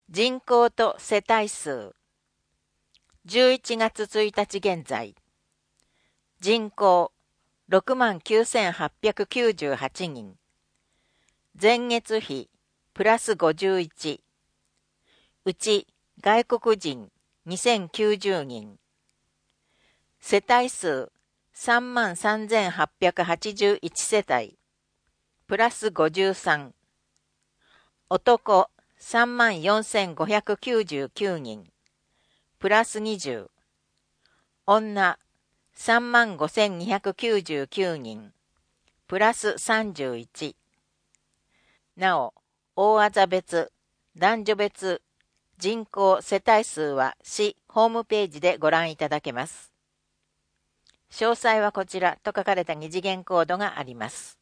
人口と世帯数。11月1日現在。人口69,898人。前月比プラス51。うち外国人2090人。世帯数33,881世帯。プラス53。男34,599人。プラス20。女35,299人。プラス31。なお、大あざ別、男女別、人口世帯数は市ホームページでご覧いただけます。詳細はこちらと書かれた二次元コードがあります。